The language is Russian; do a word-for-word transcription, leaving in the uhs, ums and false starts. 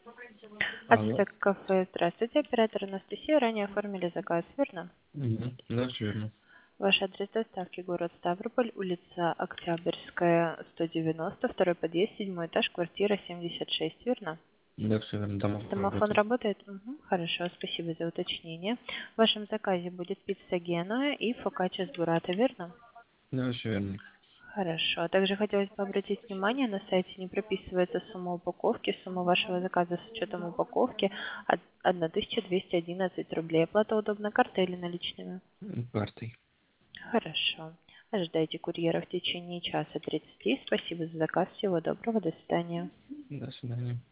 Алло. Ацтек кафе. Здравствуйте, оператор Анастасия. Ранее оформили заказ, верно? Мгм. Да, всё верно. Ваш адрес доставки город Ставрополь, улица Октябрьская, сто девяносто, второй подъезд, седьмой этаж, квартира семьдесят шесть, верно? Да, все верно. Домофон Домофон работает. работает? Мгм, хорошо, спасибо за уточнение. В вашем заказе будет пицца Генуя и фокачча с буррато, верно? Да, все верно. Хорошо. Также хотелось бы обратить внимание, на сайте не прописывается сумма упаковки. Сумма вашего заказа с учетом упаковки од- тысяча двести одиннадцать рублей. Оплата удобна картой или наличными? М, Картой. Хорошо. Ожидайте курьера в течение часа тридцати. Спасибо за заказ. Всего доброго. До свидания. До свидания.